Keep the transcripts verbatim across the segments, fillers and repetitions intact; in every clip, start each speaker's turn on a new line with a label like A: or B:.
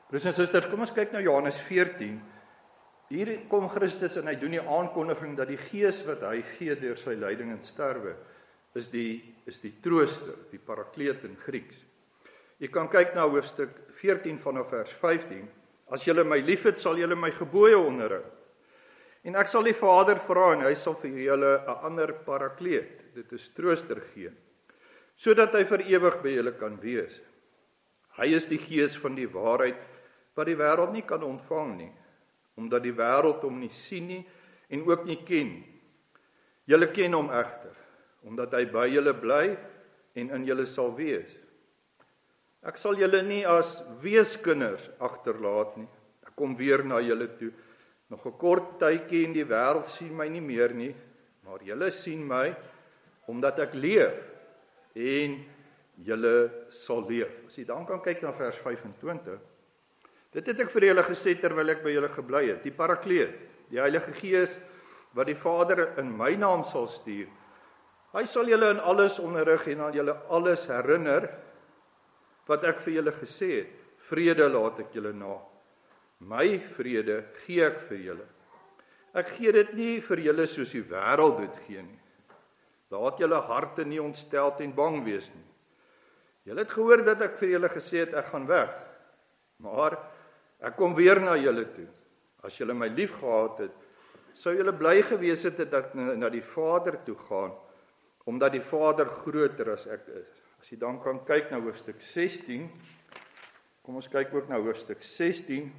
A: Broers en susters, kom ons kyk na Johannes veertien. Hier kom Christus en hy doen die aankondiging dat die Gees wat hy gee deur sy lyding en sterwe, is die, is die trooster, die parakleet in Grieks. Jy kan kyk na hoofstuk veertien vanaf vers vyftien. As julle my liefhet, sal julle my gebooie onderhou. En ek sal die Vader vra en hy sal vir julle 'n ander parakleet, dit is trooster gee, sodat hy vir ewig by julle kan wees. Hy is die Gees van die waarheid, wat die wêreld nie kan ontvang nie, omdat die wêreld hom nie sien nie en ook nie ken. Julle ken hom egter, omdat hy by julle bly en in julle sal wees. Ek sal julle nie as weeskinders agterlaat nie. Ek kom weer na julle toe. Nog 'n kort tydjie en die wêreld sien my nie meer nie, maar julle sien my omdat ek leef en julle sal leef. As jy dan kan kyk na vers vyf-en-twintig. Dit het ek vir julle gesê terwyl ek by julle gebly het. Die Parakleet, die Heilige Gees wat die Vader in my naam sal stuur. Hy sal julle in alles onderrig en aan julle alles herinner wat ek vir julle gesê het. Vrede laat ek julle na. My vrede gee ek vir julle. Ek gee dit nie vir julle soos die wêreld dit gee nie. Laat julle harte nie ontsteld en bang wees nie. Julle het gehoor dat ek vir julle gesê het, ek gaan weg. Maar ek kom weer na julle toe. As julle my lief gehad het, sou julle bly gewees het dat ek na die Vader toe gaan, omdat die Vader groter as ek is. As jy dan kan kyk na hoofstuk sestien, kom ons kyk ook na hoofstuk sestien.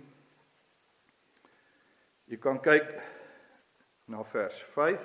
A: Jy kan kyk na vers vyf.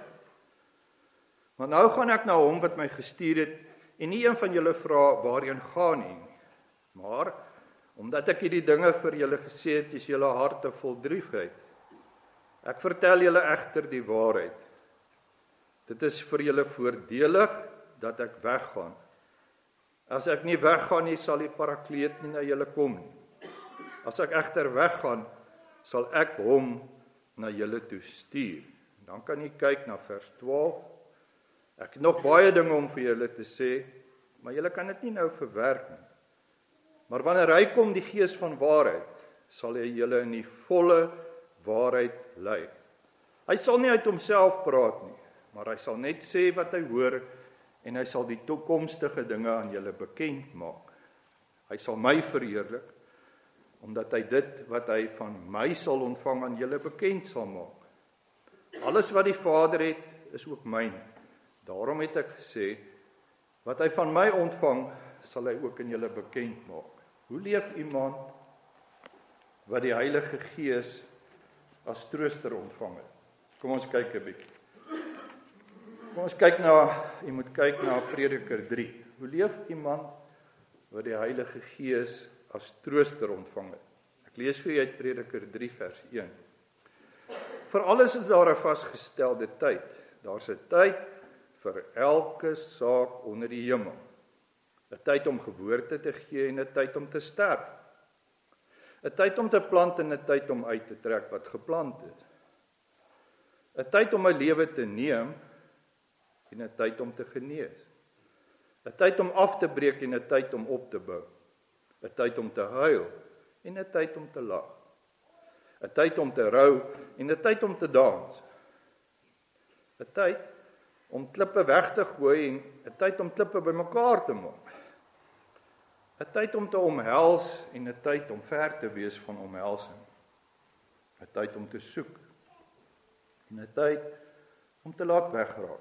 A: Maar nou gaan ek na hom wat my gestuur het, en nie een van julle vra waarheen gaan nie. Maar omdat ek hierdie dinge vir julle gesê het, is julle harte vol droefheid. Ek vertel julle egter die waarheid. Dit is vir julle voordelig dat ek weggaan. As ek nie weggaan nie, sal die Parakleet nie na julle kom nie. As ek egter weggaan, sal ek hom na julle toe stuur. Dan kan jy kyk na vers twaalf. Ek het nog baie dinge om vir julle te sê, maar julle kan dit nie nou verwerk nie. Maar wanneer hy kom, die Gees van waarheid, sal hy julle in die volle waarheid lei. Hy sal nie uit homself praat nie, maar hy sal net sê wat hy hoor, en hy sal die toekomstige dinge aan julle bekend maak. Hy sal my verheerlik, omdat hy dit wat hy van my sal ontvang aan julle bekend sal maak. Alles wat die Vader het, is ook myne. Daarom het ek gesê, wat hy van my ontvang, sal hy ook in julle bekend maak. Hoe leef iemand wat die Heilige Gees as trooster ontvang het? Kom ons kyk 'n bietjie. Kom ons kyk na, jy moet kyk na Prediker drie. Hoe leef iemand wat die Heilige Gees as trooster ontvang het? Ek lees vir julle uit Prediker drie vers een. Vir alles is daar 'n vasgestelde tyd. Daar's 'n tyd vir elke saak onder die hemel. 'n Tyd om geboorte te gee en 'n tyd om te sterf. 'n Tyd om te plant en 'n tyd om uit te trek wat geplant is. 'n Tyd om 'n lewe te neem en 'n tyd om te genees. 'n Tyd om af te breek en 'n tyd om op te bou. 'n Tyd om te huil en 'n tyd om te lag. 'n Tyd om te rou en 'n tyd om te dans. 'n Tyd om klippe weg te gooi en 'n tyd om klippe bymekaar te maak. 'n Tyd om te omhels en 'n tyd om ver te wees van omhelsing. 'n Tyd om te soek en 'n tyd om te laat wegraak.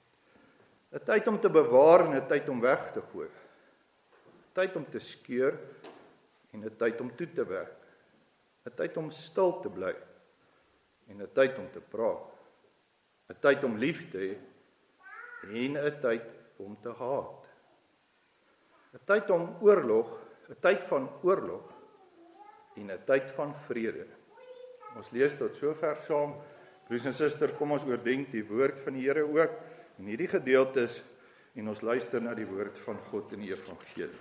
A: 'n Tyd om te bewaar en 'n tyd om weg te gooi. 'n Tyd om te skeur en 'n tyd om toe te werk. 'n Tyd om stil te bly en 'n tyd om te praat. 'n Tyd om lief te hê en 'n tyd om te haat. 'n Tyd om oorlog, 'n tyd van oorlog en 'n tyd van vrede. Ons lees tot sover saam. Broers en susters, kom ons oordenk die woord van die Here ook in hierdie gedeeltes en ons luister na die woord van God in die evangelie.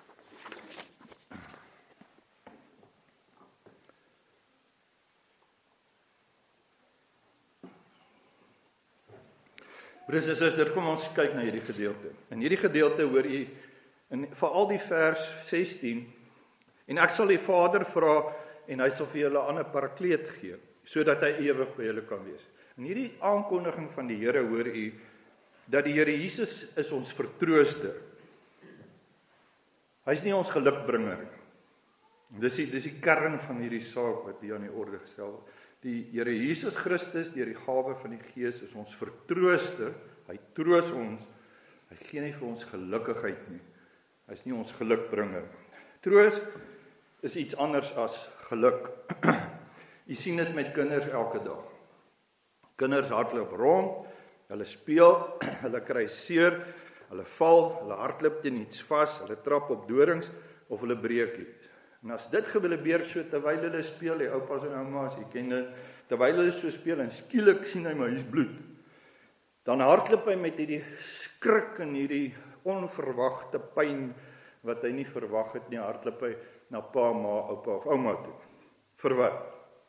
A: Broers en susters, kom ons kyk na hierdie gedeelte. In hierdie gedeelte hoor u, in veral die vers sestien, En ek sal die Vader vra en hy sal vir julle 'n ander parakleet gee, sodat hy ewig by julle kan wees. En hierdie aankondiging van die Here, hoor u, dat die Here Jesus is ons vertrooster. Hy is nie ons gelukbringer nie. Dis die, dis die kern van hierdie saak wat hier aan die orde gestel word. Die Here Jesus Christus, deur die gawe van die Gees, is ons vertrooster. Hy troos ons. Hy gee nie vir ons gelukkigheid nie. Hy is nie ons gelukbringer. Troos is iets anders as geluk. Jy sien dit met kinders elke dag. Kinders hardloop rond, hulle speel, hulle kry seer, hulle val, hulle hardloop teen iets vas, hulle trap op dorings of hulle breek iets. En as dit gebeur so terwyl hulle speel, die oupas en oumas, jy ken dit, terwyl hulle so speel en skielik sien hy maar hier's bloed, dan hardloop hy met hierdie skrik en hierdie onverwagte pyn wat hy nie verwag het nie, hardloop hy na pa, ma, oupa of ouma toe. Vir wat?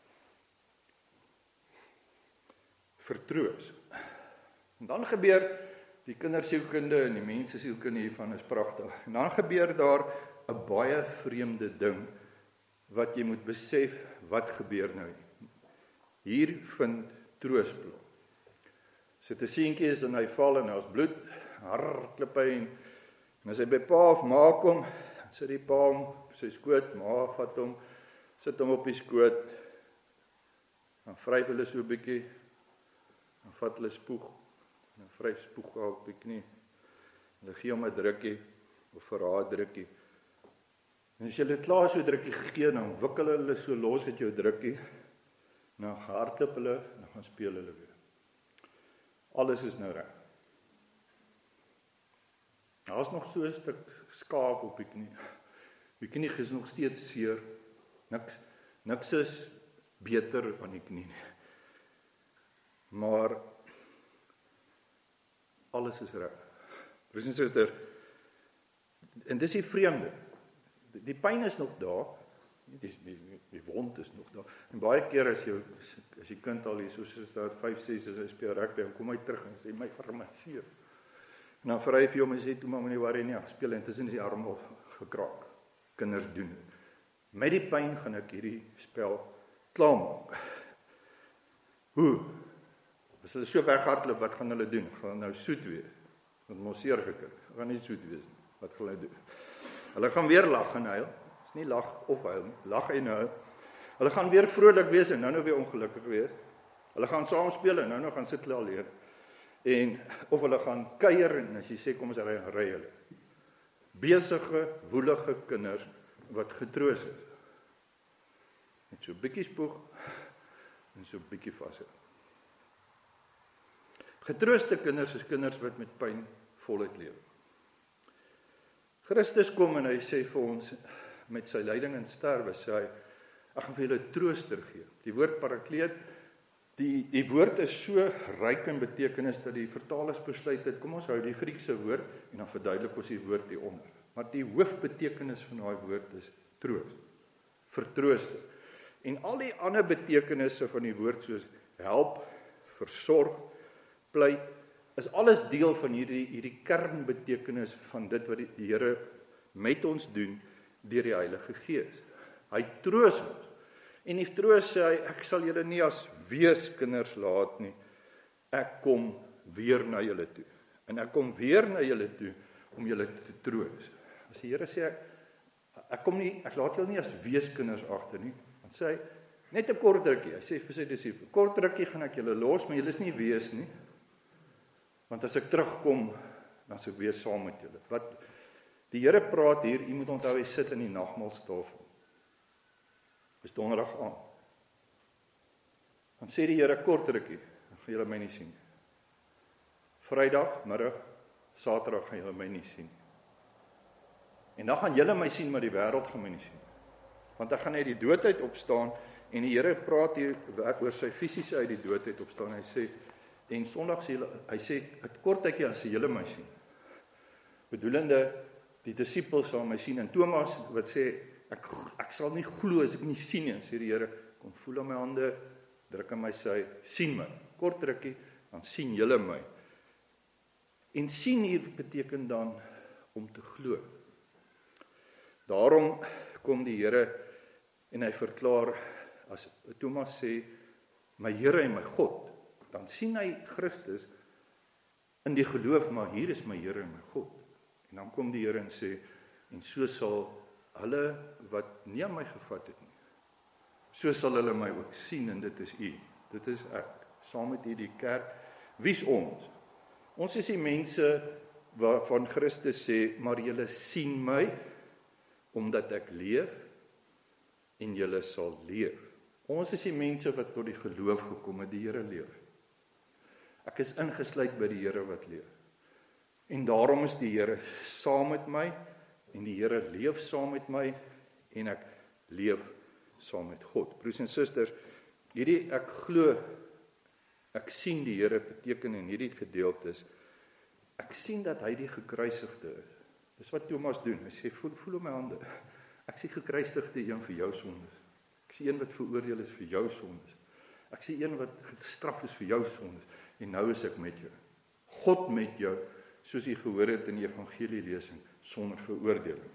A: Vertroos. En dan gebeur die kindersielkunde en die mensesielkunde hiervan is pragtig. En dan gebeur daar 'n baie vreemde ding wat jy moet besef, wat gebeur nou. Hier vind troos plaas. Sit 'n seentjie is en hy val en daar's bloed, hardloop hy en, en as hy by pa of ma kom, sit die pa hom op sy skoot, ma vat hom, sit hom op die skoot, dan vryf hulle so 'n bietjie, dan vat hulle spoeg, en dan vryf spoeg haar op die knie, en dan gee hom 'n drukkie, of vir haar 'n drukkie. En as jy dit klaar so 'n drukkie gegee, dan wikkel hulle so los uit jou drukkie, en dan hardloop hulle, en dan gaan speel hulle weer. Alles is nou reg. Daar is nog so 'n stuk skaaf op die knie. Die knie is nog steeds seer. Niks, niks is beter van die knie nie. Maar alles is reg. Broers en susters, en dis die vreemde. Die pyn is nog daar. Die, die, die wond is nog daar. En baie keer as jy as jy kind al hier so soos daar vyf ses is, hy speel rugby en kom hy terug en sê my arm is seer. En dan vra hy vir hom en sê toe maar moenie worry nie, ja, speel intussen is die arm al gekraak. Kinders doen dit. Met die pyn gaan ek hierdie spel klaarmaak. Hoe? As hulle so weghardloop, wat gaan hulle doen? Gaan nou soet wees? Want mos seer gekry. Gaan nie soet wees nie. Wat gaan hulle doen? Hulle gaan weer lag en huil. Dis nie lag of huil nie. Lag en huil. Hulle gaan weer vrolik wees en nou nou weer ongelukkig wees. Hulle gaan saam speel en nou nou gaan sit hulle alleen. En of hulle gaan kuier en as jy sê kom ons ry en ry hulle. Besige, woelige kinders wat getroos is. Met so 'n bietjie spoeg en so 'n bietjie vashou. Getrooste kinders is kinders wat met pyn voluit lewe. Christus kom en hy sê vir ons met sy lyding en sterwe, sê hy, ek gaan vir julle trooster gee. Die woord parakleet, die, die woord is so ryk in betekenis dat die vertalers besluit het, kom ons hou die Griekse woord en dan verduidelik ons die woord hieronder. Maar die hoofbetekenis van daai woord is troos, vertrooster. En al die ander betekenisse van die woord soos help, versorg, pleit, is alles deel van hierdie, hierdie kernbetekenis van dit wat die, die Here met ons doen deur die Heilige Gees. Hy troos ons. En die troos sê hy, ek sal julle nie as weeskinders laat nie. Ek kom weer na julle toe. En ek kom weer na julle toe om julle te troos. As die Here sê ek, ek kom nie, ek laat julle nie as weeskinders agter nie, dan sê hy net 'n kort rukkie. Hy sê vir sy disippels, kort rukkie gaan ek julle los, maar julle is nie wees nie. Want as ek terugkom, dan sal ek weer saam met julle. Wat die Here praat hier, jy moet onthou hy sit in die nagmaalstafel. Dis donderdag aan. Dan sê die Here kort rukkie, dan gaan julle my nie sien. Vrydag middag, Saterdag gaan julle my nie sien. En dan gaan julle my sien, maar die wêreld gaan my nie sien. Want ek gaan uit die doodheid opstaan en die Here praat hier oor sy fisiese uit die doodheid opstaan. Hy sê en Sondag sê hy, hy sê het kort tydjie as julle my sien. Bedoelende die disippels sal my sien en Thomas wat sê ek ek sal nie glo as ek nie sien nie, sê die Here, kom voel aan my hande, druk aan my sy, sien my. Kort rukkie, dan sien julle my. En sien hier beteken dan om te glo. Daarom kom die Here en hy verklaar, as Thomas sê, my Here en my God, dan sien hy Christus in die geloof, maar hier is my Here en my God. En dan kom die Here en sê, en so sal hulle wat nie aan my gevat het nie, so sal hulle my ook sien, en dit is u, dit is ek, saam met u die kerk. Wie is ons? Ons is die mense waarvan Christus sê, maar julle sien my, omdat ek leef, en julle sal leef. Ons is die mense wat tot die geloof gekom het, die Here leef. Ek is ingesluit by die Here wat leef. En daarom is die Here saam met my, en die Here leef saam met my, en ek leef saam met God. Broers en susters, hierdie ek glo, ek sien die Here beteken in hierdie gedeeltes, ek sien dat hy die gekruisigde is. Dis wat Thomas doen, hy sê, voel, voel op my hande, ek sien gekruisigde een vir jou sondes, ek sien een wat veroordeel is vir jou sondes, ek sien een wat gestraf is vir jou sondes, en nou is ek met jou. God met jou, soos jy gehoor het in die evangelielesing, sonder veroordeling.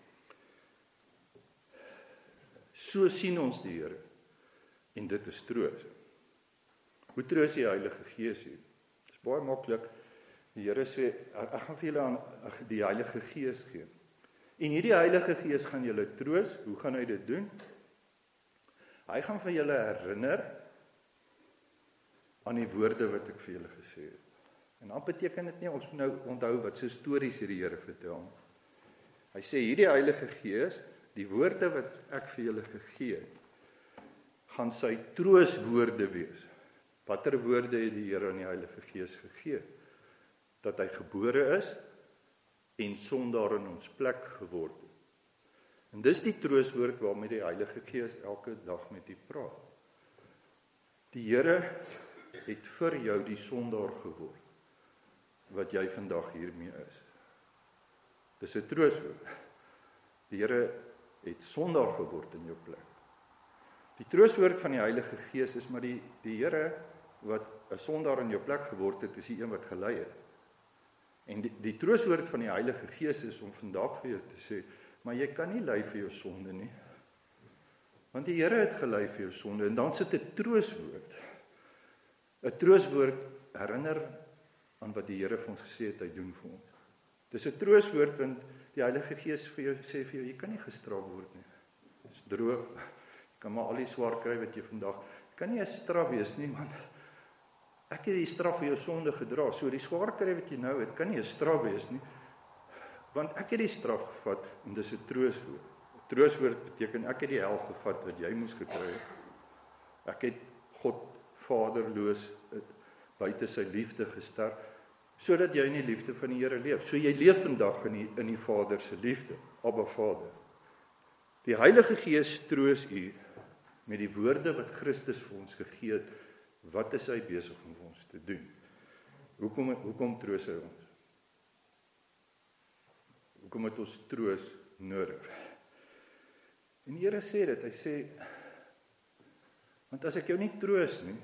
A: So sien ons die Here, en dit is troos. Hoe troos die Heilige Gees hier? Dit is baie maklik. Die Here sê, ek gaan vir julle aan die Heilige Gees gee. En hierdie Heilige Gees gaan julle troos. Hoe gaan hy dit doen? Hy gaan vir julle herinner aan die woorde wat ek vir julle gesê het. En dan beteken dit nie, ons moet nou onthou wat so stories hierdie Here vertel. Hy sê, hierdie Heilige Gees, die woorde wat ek vir julle gegee het, gaan sy trooswoorde wees. Watter woorde het die Here aan die Heilige Gees gegee? Dat hy gebore is en sondaar in ons plek geword het. En dis die trooswoord waarmee die Heilige Gees elke dag met u praat. Die Here het vir jou die sondaar geword, wat jy vandag hiermee is. Dis 'n trooswoord. Die Here het sondaar geword in jou plek. Die trooswoord van die Heilige Gees is maar die, die Here wat 'n sondaar in jou plek geword het, is die een wat gelei het. En die, die trooswoord van die Heilige Gees is om vandag vir jou te sê, maar jy kan nie lei vir jou sonde nie. Want die Here het gelei vir jou sonde, en dan sit 'n trooswoord. 'n Trooswoord herinner aan wat die Here vir ons gesê het, hy doen vir ons. Dis 'n trooswoord, want die Heilige Gees vir jou sê vir jou, jy kan nie gestraf word nie. Dis droog. Jy kan maar al die swaar kry wat jy vandag, jy kan nie 'n straf wees nie, want ek het die straf vir jou sonde gedra. So die swaar kry wat jy nou het, kan nie 'n straf wees nie, want ek het die straf gevat, en dis 'n trooswoord. 'n Trooswoord beteken, ek het die hel gevat wat jy moes gekry het. Ek het God vaderloos buite sy liefde gesterf, sodat jy in die liefde van die Here leef. So jy leef vandag in die, in die Vader se liefde, Abba Vader. Die Heilige Gees troos u met die woorde wat Christus vir ons gegee het. Wat is hy besig om vir ons te doen? Hoekom, hoekom troos hy ons? Hoekom het ons troos nodig? En die Here sê dit, hy sê, want as ek jou nie troos nie,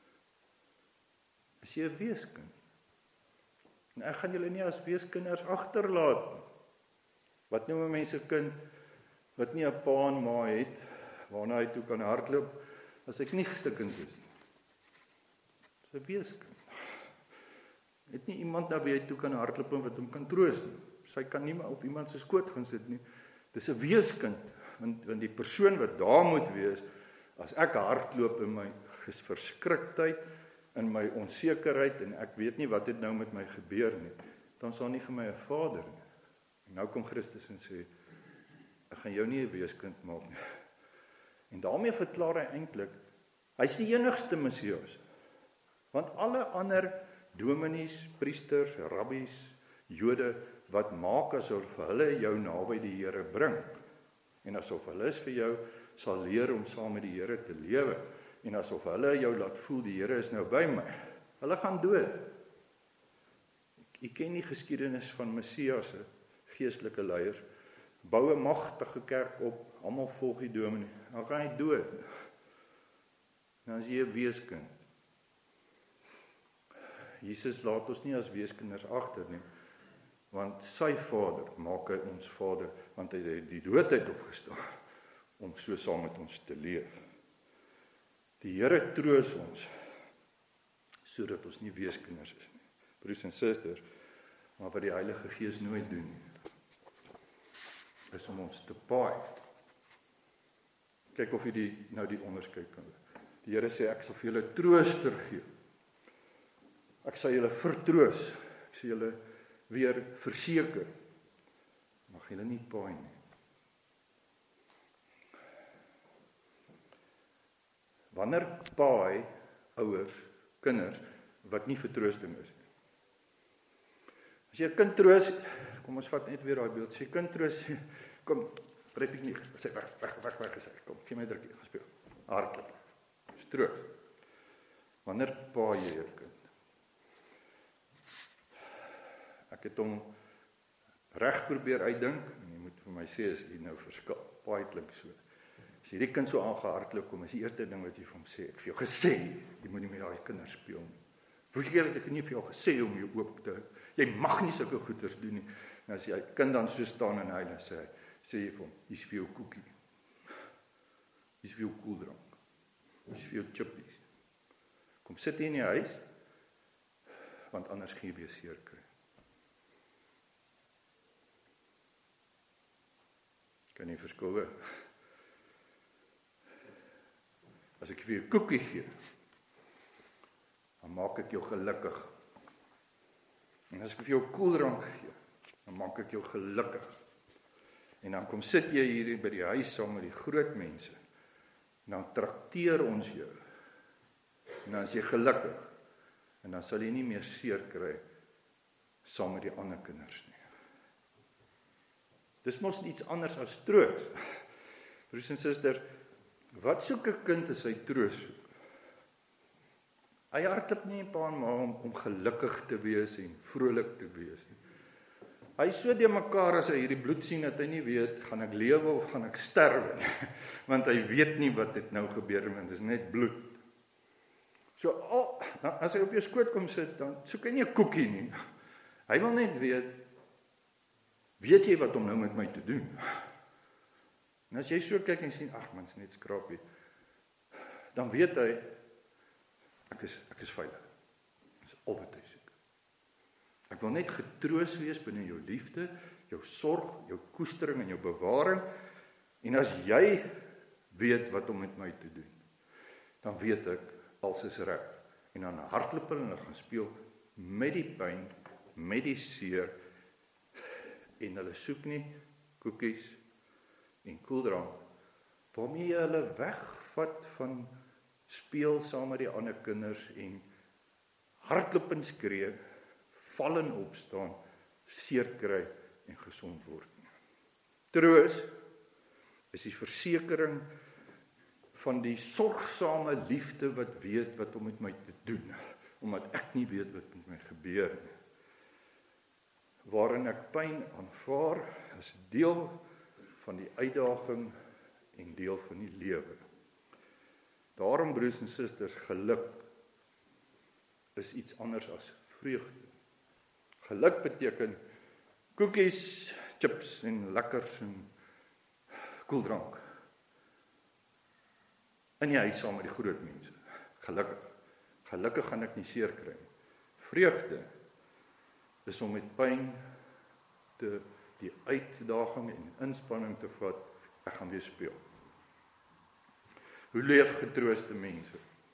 A: is jy 'n weeskind. En ek gaan julle nie as weeskinders agterlaat nie. Wat noem mense 'n kind wat nie 'n pa en ma het, waarna hy toe kan hardloop, as ek nie stikkend is nie. Dis 'n weeskind. Het nie iemand na wie hy toe kan hardloop en wat hom kan troos nie. Sy kan nie op iemand se skoot gaan sit nie. Dis 'n weeskind, want, want die persoon wat daar moet wees, as ek hardloop in my verskriktheid, in my onsekerheid, en ek weet nie wat het nou met my gebeur nie, dan sal nie vir my 'n vader nie. En nou kom Christus en sê, ek gaan jou nie 'n weeskind maak nie. En daarmee verklaar hy eintlik, hy's die enigste Messias. Want alle ander dominees, priesters, rabbies, Jode, wat maak asof hulle jou naby die Here bring, en asof hulle is vir jou sal leer om saam met die Here te lewe, en asof hulle jou laat voel, die Here is nou by my. Hulle gaan dood. Ek ken die geskiedenis van Messias, geestelike leiers, bou 'n magtige kerk op, almal volg die dominee, dan gaan hy dood. Dan is jy 'n weeskind. Jesus laat ons nie as weeskinders agter nie. Want sy Vader maak hy ons Vader, want hy het die dood uit opgestaan, om so saam met ons te leef. Die Here troos ons, sodat ons nie weeskinders is nie. Broers en susters, maar wat die Heilige Gees nooit doen nie, is om ons te paai. Kyk of jy die, nou die onderskeid kan doen. Die Here sê, ek sal vir julle trooster gee. Ek sal julle vertroos. Ek sal julle weer verseker. Mag julle nie paai nie. Wanneer paai ouers, kinders, wat nie vertroosting is nie. As jy 'n kind troos, kom ons vat net weer daai beeld. As jy 'n kind troos, kom, breek ek nie, sê weg, weg, weg, weg, gesê, kom, gee my drukkie, gaan speel. Hardloop. Troos. Wanneer paai jy 'n kind? Ek het hom reg probeer uitdink, en jy moet vir my sê as jy nou verskil. Paai klink so. As hierdie kind so aangehardloop kom, is die eerste ding wat jy vir hom sê, ek het vir jou gesê, jy moet nie met daai kinders speel nie. Hoeveel keer het ek nie vir jou gesê om jou oop te hou? Jy mag nie sulke goeders doen nie. En as jy kind dan so staan en hy dan sê, sê jy vir hom, hier's vir jou koekie. Hier's vir jou koeldrank. Hier's vir jou chippies. Kom sit hier in die huis, want anders gaan jy weer seer kry. Kan jy verskil hoor? As ek vir jou koekie gee, dan maak ek jou gelukkig. En as ek vir jou koeldrank gee, dan maak ek jou gelukkig. En dan kom sit jy hier by die huis saam met die groot mense, en dan trakteer ons jou, en dan is jy gelukkig, en dan sal jy nie meer seer kry, saam met die ander kinders nie. Dis mos iets anders as troos. Broers en susters, wat soek 'n kind as hy troos soek? Hy hardloop nie pa en ma om, om gelukkig te wees en vrolik te wees nie. Hy is so de mekaar as hy hierdie bloed sien, dat hy nie weet, gaan ek lewe of gaan ek sterwe nie. Want hy weet nie wat dit nou gebeur, want dit is net bloed. So, oh, as hy op jou skoot kom sit, dan soek hy nie 'n koekie nie. Hy wil net weet, weet jy wat om nou met my te doen? En as jy so kyk en sien, ag man, is net skrapie, dan weet hy, ek is, ek is veilig. Dit is al wat hy soek. Ek wil net getroos wees binne jou liefde, jou sorg, jou koestering en jou bewaring. En as jy weet wat om met my te doen, dan weet ek, alles is reg. En dan hardloop hulle en hulle gaan speel met die pyn, met die seer, en hulle soek nie koekies en koeldrank, waarmee jy hulle wegvat van speel saam met die ander kinders en hardloop en skree, val en opstaan, seer kry en gesond word. Troos is die versekering van die sorgsame liefde wat weet wat om met my te doen, omdat ek nie weet wat met my gebeur nie. Waarin ek pyn aanvaar as deel van die uitdaging en deel van die lewe. Daarom, broers en susters, geluk is iets anders as vreugde. Geluk beteken koekies, chips en lekkers en koeldrank. In die huis saam met die groot mense. Gelukkig. Gelukkig gaan ek nie seer kry. Vreugde is om met pyn te die uitdaging en inspanning te vat, ek gaan weer speel. Hoe leef getrooste mense?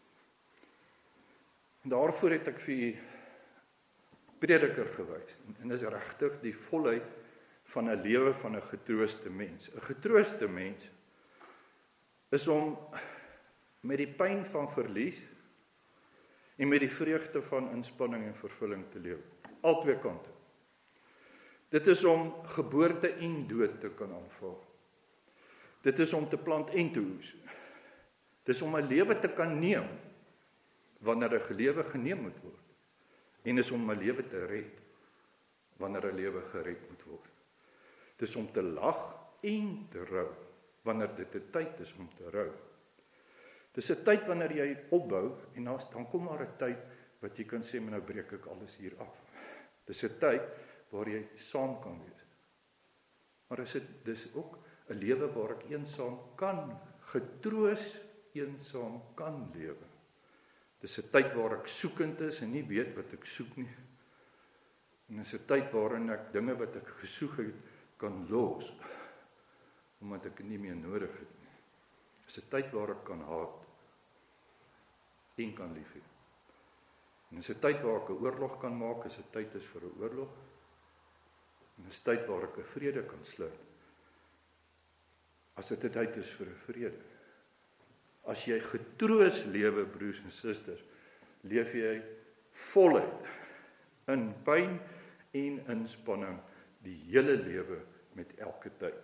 A: En daarvoor het ek vir u prediker gewys. En dis regtig die volheid van 'n lewe van 'n getrooste mens. 'n Getrooste mens is om met die pyn van verlies en met die vreugde van inspanning en vervulling te lewe. Al twee kante. Dit is om geboorte en dood te kan aanvaar. Dit is om te plant en te oes. Dit is om 'n lewe te kan neem wanneer 'n lewe geneem moet word. En is om 'n lewe te red wanneer 'n lewe gered moet word. Dit is om te lag en te rou wanneer dit 'n tyd is om te rou. Dis 'n tyd wanneer jy opbou en dan kom maar 'n tyd wat jy kan sê, maar nou breek ek alles hier af. Dis 'n tyd waar jy saam kan wees. Maar is dit dis ook 'n lewe waar ek eensaam kan, getroos eensaam kan lewe. Dis 'n tyd waar ek soekend is en nie weet wat ek soek nie. En dis 'n tyd waarin ek dinge wat ek gesoek het kan los, omdat ek dit nie meer nodig het nie. Dis 'n tyd waar ek kan haat en kan lief hê. En dis 'n tyd waar ek 'n oorlog kan maak, as 'n tyd is vir 'n oorlog. En dis 'n tyd waar ek 'n vrede kan sluit, as dit 'n tyd is vir 'n vrede. As jy getroos lewe, broers en susters, leef jy voluit in pyn en inspanning die hele lewe met elke tyd.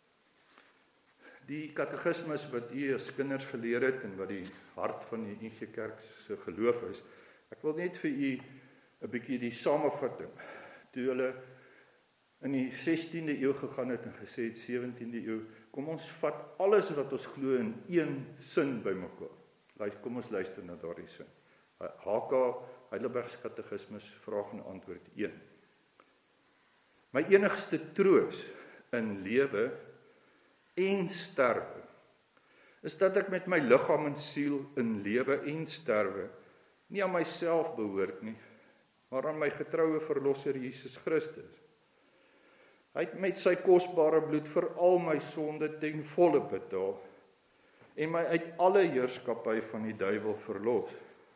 A: Die katekismes wat u as kinders geleer het en wat die hart van die N G Kerk se geloof is, ek wil net vir u 'n bietjie die samevatting. Toe hulle in die sestiende eeu gegaan het en gesê het sewentiende eeu, kom ons vat alles wat ons glo in een sin bymekaar. Kom ons luister na daardie sin. H K Heidelberg Katekismes, vraag en antwoord een. My enigste troos in lewe en sterwe is dat ek met my liggaam en siel in lewe en sterwe nie aan myself behoort nie, maar aan my getroue verlosser Jesus Christus. Hy het met sy kosbare bloed vir al my sonde ten volle betaal en my uit alle heerskappy van die duiwel verlos.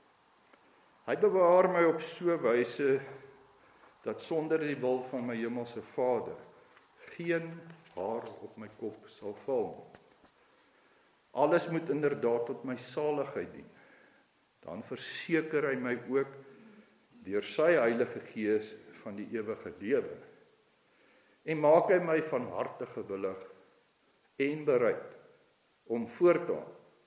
A: Hy bewaar my op so wyse dat sonder die wil van my hemelse Vader geen haar op my kop sal val. Alles moet inderdaad tot my saligheid dien. Dan verseker hy my ook deur sy Heilige Gees van die ewige lewe. En maak hy my van harte gewillig en bereid om voortaan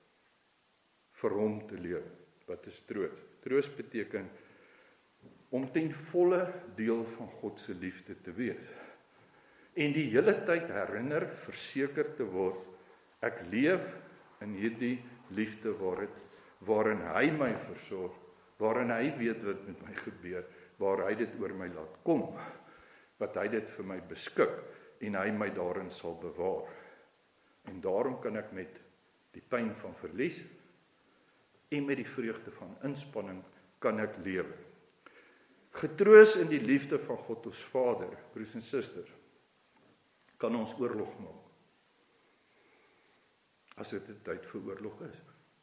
A: vir hom te lewe. Wat is troos? Troos beteken om ten volle deel van God se liefde te wees. En die hele tyd herinner, verseker te word, ek leef in hierdie liefde waar het, waarin hy my versorg, waarin hy weet wat met my gebeur, waar hy dit oor my laat kom, wat hy dit vir my beskik, en hy my daarin sal bewaar. En daarom kan ek met die pyn van verlies, en met die vreugde van inspanning, kan ek lewe. Getroos in die liefde van God ons Vader, broers en susters, kan ons oorlog maak. As dit 'n tyd vir oorlog is.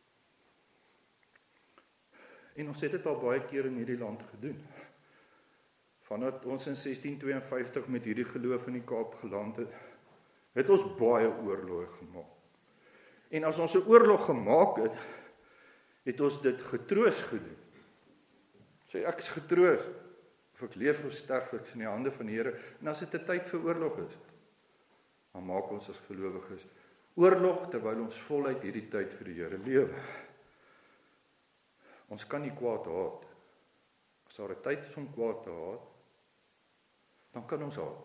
A: En ons het dit al baie keer in hierdie land gedoen. Vandat ons in sestien tweeënvyftig met hierdie geloof in die Kaap geland het, het ons baie oorloë gemaak. En as ons 'n oorlog gemaak het, het ons dit getroos gedoen. Sê ek is getroos, of ek leef of sterf, ek is in die hande van die Here. En as dit 'n tyd vir oorlog is, dan maak ons as gelowiges oorlog terwyl ons voluit hierdie tyd vir die Here lewe. Ons kan nie kwaad haat. As daar 'n tyd is om kwaad te haat, dan kan ons haat.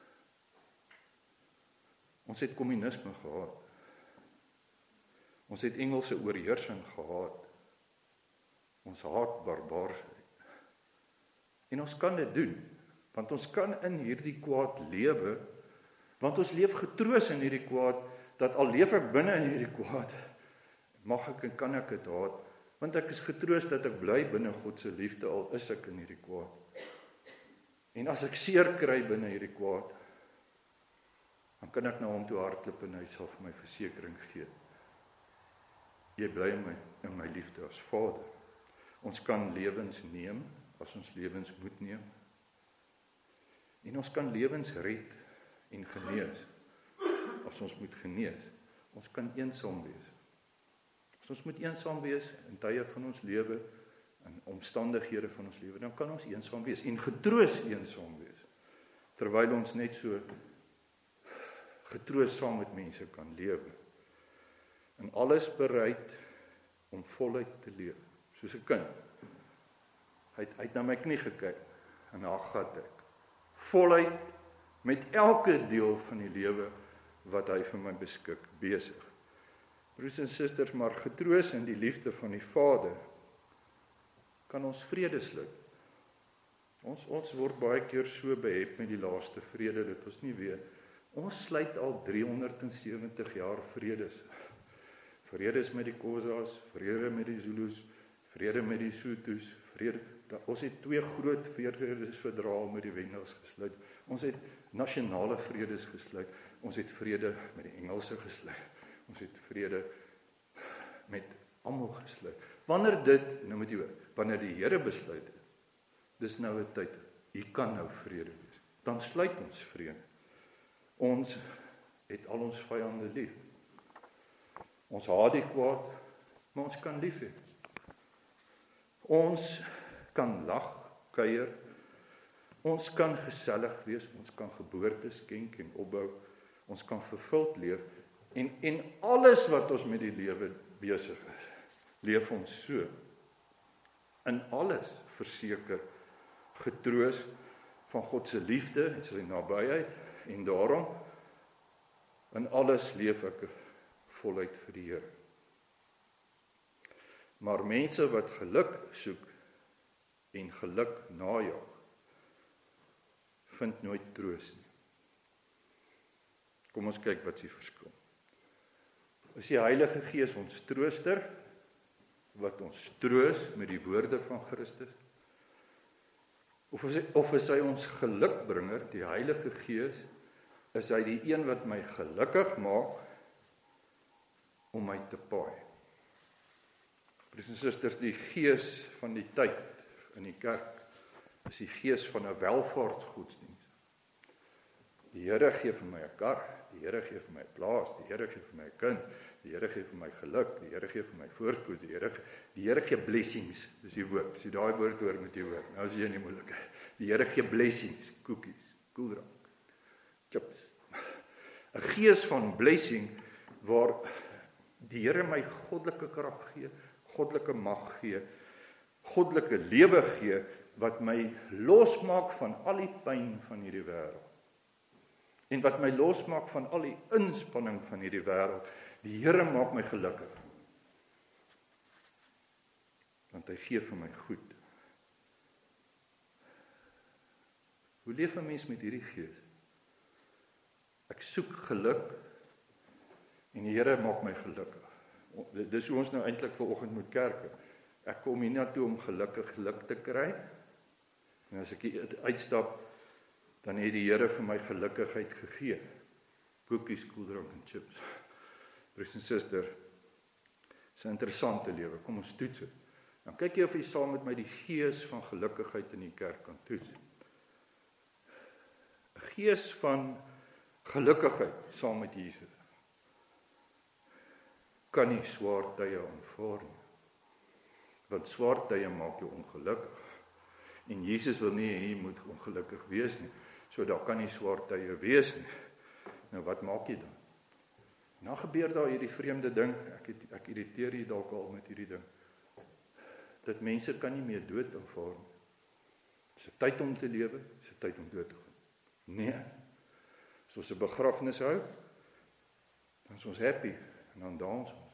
A: Ons het kommunisme gehaat. Ons het Engelse oorheersing gehaat. Ons haat barbaarsheid. En ons kan dit doen, want ons kan in hierdie kwaad lewe, want ons leef getroos in hierdie kwaad, dat al leef ek binne in hierdie kwaad, mag ek en kan ek dit haat, want ek is getroos dat ek bly binne God se liefde, al is ek in hierdie kwaad. En as ek seer kry binne hierdie kwaad, dan kan ek na hom toe hardloop en hy sal vir my versekering gee. Jy bly in my, in my liefde as Vader. Ons kan lewens neem, as ons lewens moet neem. En ons kan lewens red en genees, as ons moet genees. Ons kan eensaam wees. As ons moet eensaam wees in tye van ons lewe, in omstandighede van ons lewe, dan kan ons eensaam wees en getroos eensaam wees, terwyl ons net so getroos saam met mense kan lewe. En alles bereid om voluit te lewe, soos 'n kind. Hy het, hy het na my knie gekyk, en daar gat ek. Voluit met elke deel van die lewe wat hy vir my beskik, besig. Broers en susters, maar getroos in die liefde van die Vader, kan ons vrede sluit. Ons, ons word baie keer so behep met die laaste vrede, dat ons nie weet. Ons sluit al driehonderd sewentig jaar vredes. Vredes met die Xhosas, vrede met die Zulus, vrede met die Sothos, vrede. Ons het twee groot vredesverdrae met die Wendels gesluit. Ons het nasionale vredes gesluit. Ons het vrede met die Engelse gesluit. Ons het vrede met almal gesluit. Wanneer dit, nou moet jy hoor, wanneer die Here besluit het, dis nou 'n tyd, hier kan nou vrede wees. Dan sluit ons vrede. Ons het al ons vyande lief. Ons haat die kwaad, maar ons kan lief hê. Ons kan lag, kuier. Ons kan gesellig wees, ons kan geboorte skenk en opbou. Ons kan vervuld leef en en alles wat ons met die lewe besig is, leef ons so. In alles verseker getroos van God se liefde en sy nabyheid en daarom in alles leef ek voluit vir die Here. Maar mense wat geluk soek en geluk najag, vind nooit troos nie. Kom ons kyk wat is die verskil. Is die Heilige Gees ons trooster, wat ons troos met die woorde van Christus? Of is, hy, of is hy ons gelukbringer, die Heilige Gees, is hy die een wat my gelukkig maak, om my te paai? Broers en susters, die gees van die tyd in die kerk, is die gees van 'n welvaartsgodsdienst. Die Here gee vir my 'n kar, die Here gee vir my 'n plaas, die Here gee vir my 'n kind, die Here gee vir my geluk, die Here gee vir my voorspoed, die Here die Here gee blessings, dis die woord. As jy daai woord hoor met jy hoor. Nou is jy in die moeilikheid. Die Here gee blessings, koekies, koeldrank, chips. 'n Gees van blessing waar die Here my goddelike krag gee, goddelike mag gee, goddelike lewe gee wat my losmaak van al die pyn van hierdie wêreld. En wat my losmaak van al die inspanning van hierdie wêreld. Die Here maak my gelukkig. Want hy gee vir my goed. Hoe leef 'n mens met hierdie gees? Ek soek geluk en die Here maak my gelukkig. Dis hoe ons nou eintlik vanoggend moet kerk. Ek kom hier na toe om gelukkig geluk te kry. En as ek uitstap, dan het die Here vir my gelukkigheid gegee. Koekies, koeldrank en chips. Broers en suster, dis 'n interessante lewe. Kom ons toets dit. Dan kyk jy of jy saam met my die gees van gelukkigheid in die kerk kan toets. 'n Gees van gelukkigheid saam met Jesus. Kan nie swaar tye aanvaar nie. Want swaar tye maak jou ongelukkig. En Jesus wil nie hê jy moet ongelukkig wees nie. So daar kan nie swaar tye wees nie. Nou wat maak jy dan? Nou gebeur daar hierdie vreemde ding. Ek het, ek irriteer jy dalk al met hierdie ding. Dat mense kan nie meer dood aanvaar nie. Dis 'n tyd om te lewe, dis 'n tyd om dood te gaan. Nee. As ons 'n begrafnis hou, dan is ons happy en dan dans ons.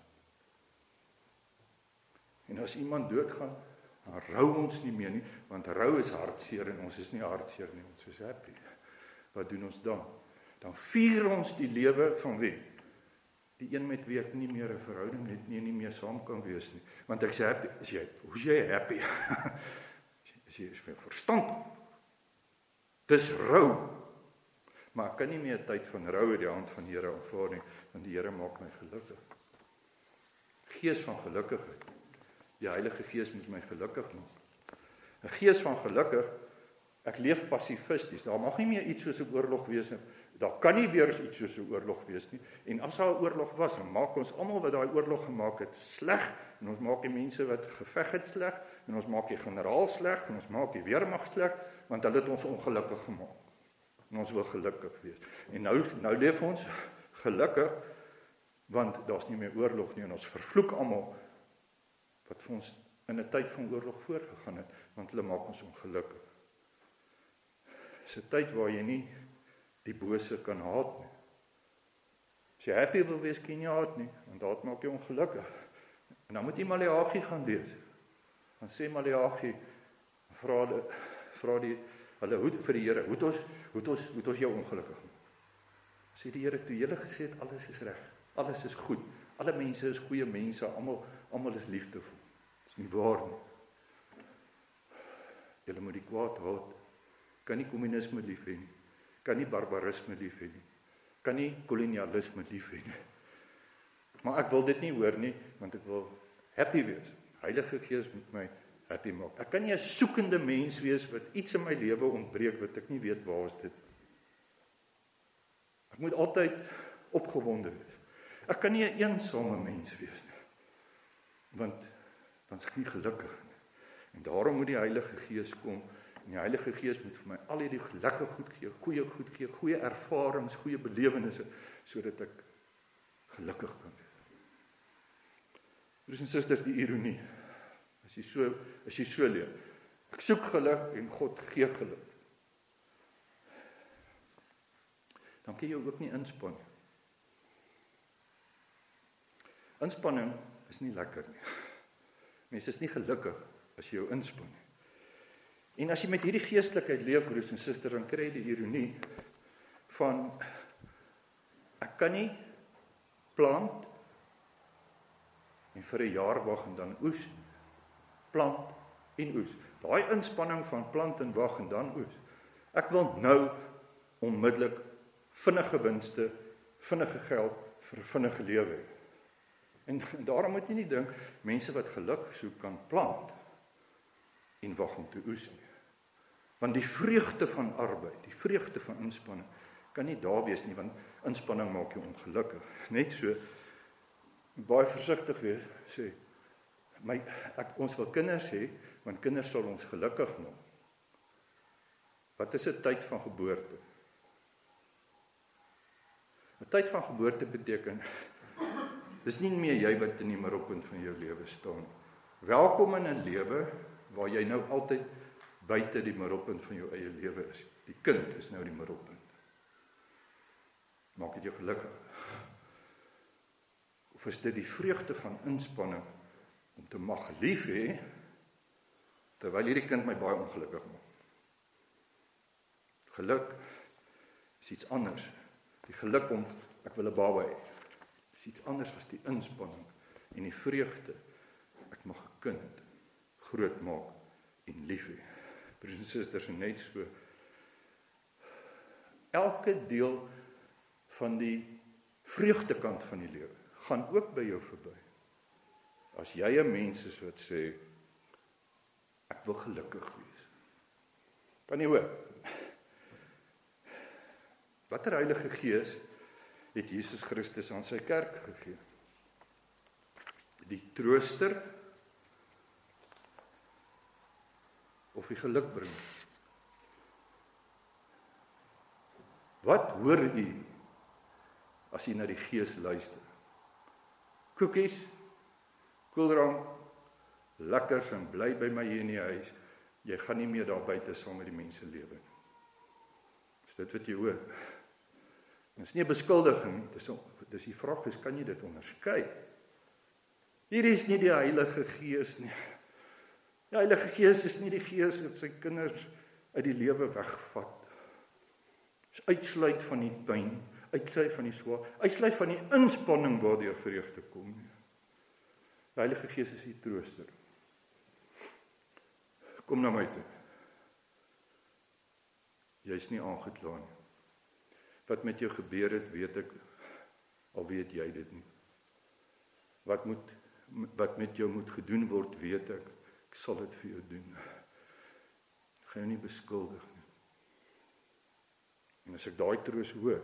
A: En as iemand doodgaan, dan rou ons nie meer nie, want rou is hartseer en ons is nie hartseer nie, ons is happy. Wat doen ons dan? Dan vier ons die lewe van wie? Die een met wie ek nie meer 'n verhouding het nie, nie meer saam kan wees nie. Want ek sê happy, is jy, hoe is jy happy? Is jy is vir verstand? Dis rou. Maar ek kan nie meer tyd van rou uit die hand van die Here aanvaar nie, want die Here maak my gelukkig. Gees van gelukkigheid. Die Heilige Gees moet my gelukkig maak. 'n Gees van gelukkig, ek leef passifisties. Daar mag nie meer iets soos 'n oorlog wees nie. Daar kan nie weer iets soos 'n oorlog wees nie. En as daar 'n oorlog was, dan maak ons almal wat daai oorlog gemaak het sleg, en ons maak die mense wat geveg het sleg, en ons maak die generaal sleg, en ons maak die weermag sleg, want hulle het ons ongelukkig gemaak. En ons wil gelukkig wees. En nou nou leef ons gelukkig, want daar's nie meer oorlog nie, en ons vervloek almal wat vir ons in 'n tyd van oorlog voorgegaan het, want hulle maak ons ongelukkig. Dis 'n tyd waar jy nie die bose kan haat nie. As jy happy wil wees, kan jy haat nie, want haat maak jou ongelukkig. En dan moet jy Maleagi gaan lees. Dan sê Maleagi, vra hulle, vra die hulle hoe vir die Here, hoe het ons hoe het ons hoe het ons jou ongelukkig gemaak? Sê die Here, toe julle gesê het alles is reg, alles is goed, alle mense is goeie mense, almal almal is liefdevol. Dis nie waar nie. Julle moet die kwaad haat. Kan nie kommunisme lief hê nie. Kan nie barbarisme lief hê nie. Kan nie kolonialisme lief hê nie. Maar ek wil dit nie hoor nie, want ek wil happy wees. Heilige Gees moet my happy maak. Ek kan nie 'n soekende mens wees wat iets in my lewe ontbreek wat ek nie weet waar is dit. Ek moet altyd opgewonde wees. Ek kan nie 'n eensame mens wees nie. Want dan is ek nie gelukkig nie. En daarom moet die Heilige Gees kom. En die Heilige Gees moet vir my al hierdie lekker goed gee, goeie goed gee, goeie ervarings, goeie belewennisse, sodat ek gelukkig kan wees. Broers en susters, die ironie, as jy so, as jy so leef, ek soek geluk en God gee geluk, dan kan jy ook nie inspann. Inspanning is nie lekker nie. Mense is nie gelukkig as jy jou inspann nie. En as jy met hierdie geestelikheid leef, broers en susters, dan kry jy die ironie van ek kan nie plant en vir 'n jaar wag en dan oes. Plant en oes. Daai inspanning van plant en wag en dan oes. Ek wil nou onmiddellik vinnige winste, vinnige geld vir 'n vinnige lewe. En daarom moet jy nie dink mense wat geluk soek kan plant en wag om te oes nie. Want die vreugde van arbeid, die vreugde van inspanning kan nie daar wees nie, want inspanning maak jou ongelukkig. Net so, baie versigtig wees, sê, my, ek, ons wil kinders hê, want kinders sal ons gelukkig maak. Wat is 'n tyd van geboorte? 'n Tyd van geboorte beteken, dis nie meer jy wat in die middelpunt van jou lewe staan. Welkom in 'n lewe waar jy nou altyd buite die middelpunt van jou eie lewe is. Die kind is nou die middelpunt. Maak dit jou gelukkig? Of is dit die vreugde van inspanning om te mag lief hê, terwyl hierdie kind my baie ongelukkig maak? Geluk is iets anders. Die geluk om, ek wil 'n baba hê, is iets anders as die inspanning en die vreugde. Ek mag 'n kind groot maak en lief hê. Broers en susters, en net so, elke deel van die vreugdekant van die lewe gaan ook by jou verby. As jy 'n mens is wat sê, ek wil gelukkig wees. Kan jy hoor? Watter Heilige Gees het Jesus Christus aan sy kerk gegee? Die trooster of die gelukbringer? Wat hoor u as u na die Gees luister? Koekies, koeldrank, lekkers en bly by my hier in die huis. Jy gaan nie meer daar buite saam met die mense lewe nie. Is dit wat jy hoor? Dit is nie 'n beskuldiging, dis, dis die vraag is, kan jy dit onderskei? Hier is nie die Heilige Gees nie. Die Heilige Gees is nie die Gees wat sy kinders uit die lewe wegvat. Dis uitsluit van die pyn, uitsluit van die swaar, uitsluit van die inspanning waardeur vreugde kom. Die Heilige Gees is die trooster. Kom na my toe. Jy is nie aangekla nie. Wat met jou gebeur het, weet ek, al weet jy dit nie. Wat moet, wat met jou moet gedoen word, weet ek, ek sal dit vir jou doen. Ek gaan jou nie beskuldig nie. En as ek daai troos hoor,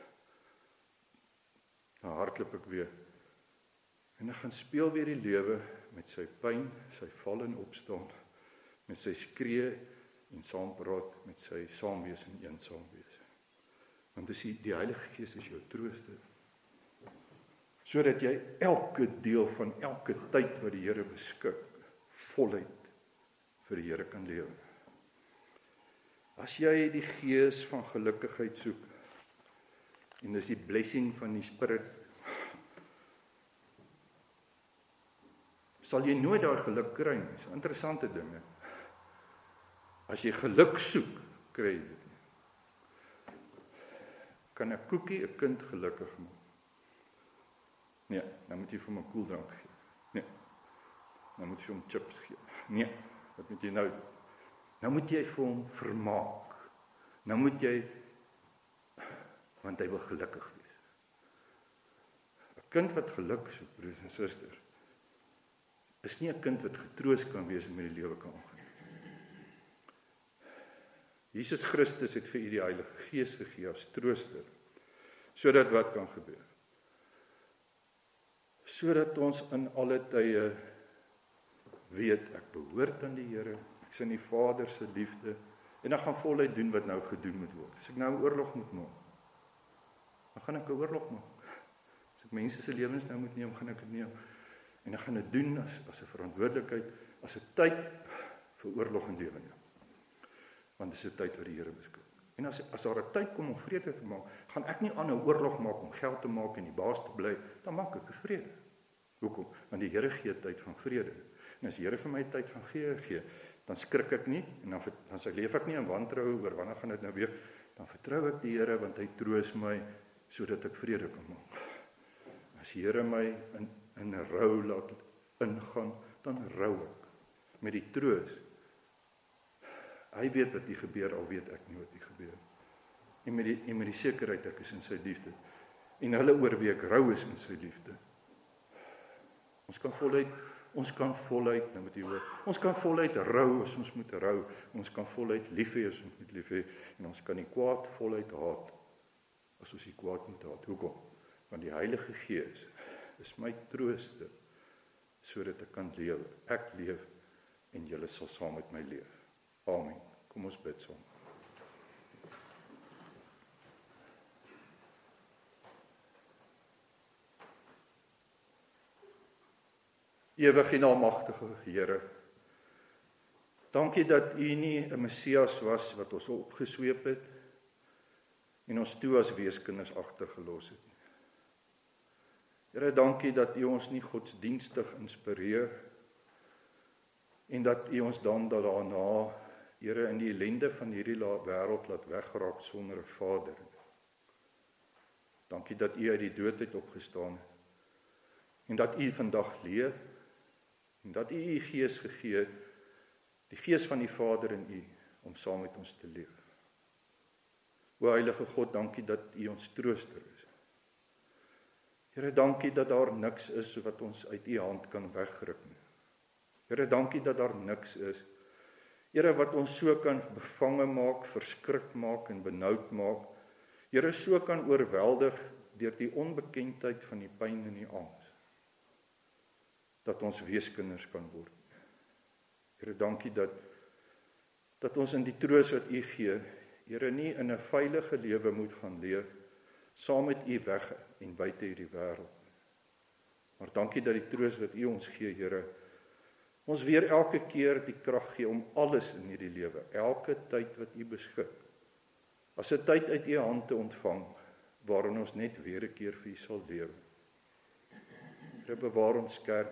A: dan hardloop ek weer. En ek gaan speel weer die lewe met sy pyn, sy val en opstaan, met sy skree en saampraat, met sy saamwees en eensaam wees. Want dis die, die Heilige Gees is jou trooster. Sodat jy elke deel van elke tyd wat die Here beskik, voluit vir die Here kan lewe. As jy die Gees van gelukkigheid soek, en dis die blessing van die Spirit, sal jy nooit daai geluk kry nie. Dis 'n interessante ding. He. As jy geluk soek, kry jy dit nie. Kan 'n koekie 'n kind gelukkig maak? Nee, dan moet jy vir hom 'n koeldrank gee. Nee, dan moet jy hom chips gee. Nee, wat moet jy nou doen? Nou moet jy vir hom vermaak. Nou moet jy, want hy wil gelukkig wees. 'n Kind wat geluk soek, broers en susters, is nie 'n kind wat getroos kan wees en met die lewe kan omgaan. Jesus Christus het vir u die Heilige Gees gegee as trooster, sodat wat kan gebeur? Sodat ons in alle tye weet, ek behoort aan die Here, ek is in die Vader se liefde, en ek gaan voluit doen wat nou gedoen moet word. As ek nou 'n oorlog moet maak, dan gaan ek 'n oorlog maak. As ek mense se lewens nou moet neem, gaan ek dit neem. En ek gaan dit doen as, as 'n verantwoordelikheid, as 'n tyd vir oorlog en lewe neem. Want dit is 'n tyd wat die Here beskik. En as, as daar 'n tyd kom om vrede te maak, gaan ek nie aan 'n oorlog maak om geld te maak en die baas te bly, dan maak ek vrede. Hoekom? Want die Here gee tyd van vrede. En as die Here vir my tyd van vrede gee, dan skrik ek nie, en dan, dan sê, leef ek nie in wantroue oor wanneer gaan dit nou weer, dan vertrou ek die Here, want hy troos my, sodat ek vrede kan maak. As die Here my in, in 'n rou laat ingaan, dan rou ek, met die troos. Hy weet wat hier gebeur, al weet ek nie wat hier gebeur. En met die, en met die sekerheid, ek is in sy liefde. En hulle oor wie ek rou is in sy liefde. Ons kan voluit, ons kan voluit, nou moet jy hoor, ons kan voluit rou as ons moet rou, ons kan voluit lief hê as ons moet lief hê, en ons kan die kwaad voluit haat, as ons die kwaad moet haat. Hoekom? Want die Heilige Gees is my trooster, sodat ek kan lewe. Ek leef, en julle sal saam met my leef. Amen. Kom ons bid saam. Ewig en almagtige Here, dankie dat U nie 'n Messias was wat ons opgesweep het en ons toe as weeskinders agtergelos het nie. Here, dankie dat U ons nie godsdienstig inspireer en dat U ons dan daarna, Here, in die ellende van hierdie wêreld laat wegraak sonder 'n Vader. Dankie dat U uit die dood uit opgestaan het en dat U vandag leef en dat U U Gees gegee het, die Gees van die Vader in U, om saam met ons te leef. O Heilige God, dankie dat U ons trooster is. Here, dankie dat daar niks is wat ons uit U hand kan wegruk nie. Here, dankie dat daar niks is, Here, wat ons so kan bevange maak, verskrik maak en benoud maak. Here, so kan oorweldig deur die onbekendheid van die pyn en die angs, dat ons weeskinders kan word. Here, dankie dat, dat ons in die troos wat U gee, Here, nie in 'n veilige lewe moet gaan leef, saam met U weg en buite hierdie wêreld. Maar dankie dat die troos wat U ons gee, Here, ons weer elke keer die krag gee om alles in hierdie lewe, elke tyd wat U beskik, as 'n tyd uit U hand te ontvang, waarin ons net weer 'n keer vir U sal lewe. Here, bewaar ons kerk.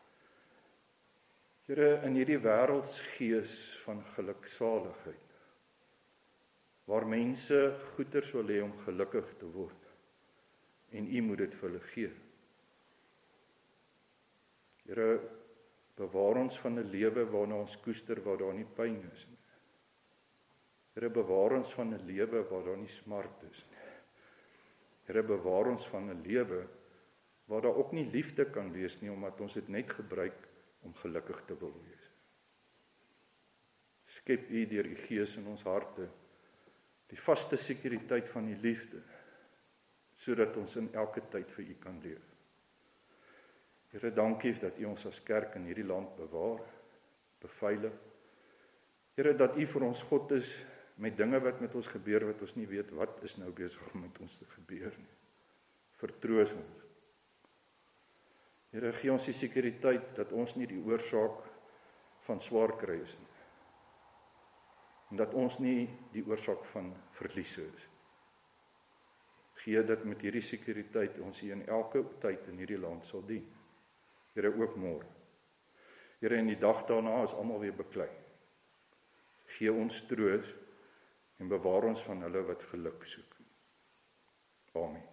A: Here, in hierdie wêreldsgees van geluksaligheid, waar mense goeders wil hê om gelukkig te word, en U moet dit vir hulle gee. Here, bewaar ons van 'n lewe waarna ons koester, waar daar nie pyn is nie. Here, bewaar ons van 'n lewe waar daar nie smart is nie. Here, bewaar ons van 'n lewe waar daar ook nie liefde kan wees nie, omdat ons dit net gebruik om gelukkig te wil wees. Skep U deur U Gees in ons harte die vaste sekuriteit van U liefde, sodat ons in elke tyd vir U kan leef. Here, dankie dat U ons as kerk in hierdie land bewaar, beveilig. Here, dat U vir ons God is met dinge wat met ons gebeur, wat ons nie weet wat is nou besig om met ons te gebeur nie. Vertroos ons. Here, gee ons die sekuriteit dat ons nie die oorsaak van swaar kry is nie. En dat ons nie die oorsaak van verliese is. Gee dat met hierdie sekuriteit ons hier in elke tyd in hierdie land sal dien. Here, ook môre. Here, in die dag daarna is almal weer beklei. Gee gee ons troos en bewaar ons van hulle wat geluk soek. Amen.